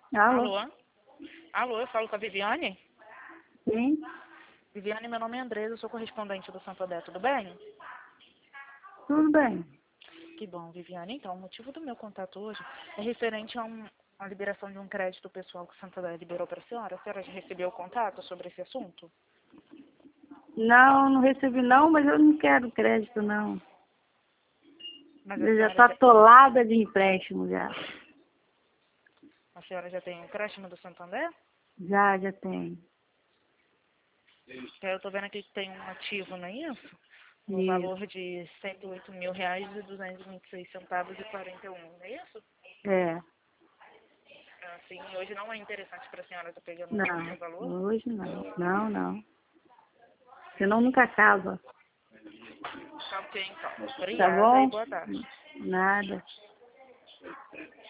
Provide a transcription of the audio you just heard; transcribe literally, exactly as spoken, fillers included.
Alô? Alô? Alô, eu falo com a Viviane? Sim? Viviane, meu nome é Andresa, eu sou correspondente do Santander, tudo bem? Tudo bem. Que bom, Viviane. Então, o motivo do meu contato hoje é referente a um, a liberação de um crédito pessoal que o Santander liberou para a senhora. A senhora já recebeu o contato sobre esse assunto? Não, não recebi não, mas eu não quero crédito não. Mas a Eu já tô senhora já, atolada de empréstimo já. a senhora já tem um crédito do Santander? Já, já tem. Eu estou vendo aqui que tem um ativo, não é isso? No Isso. valor de cento e oito mil reais e duzentos e vinte e seis centavos e quarenta e um, não é isso? É. Assim, hoje não é interessante para a senhora estar pegando um outro Não, valor? hoje não. Não, não. Senão nunca acaba. Tá ok, então. Tá Obrigada e bom? boa tarde. Nada.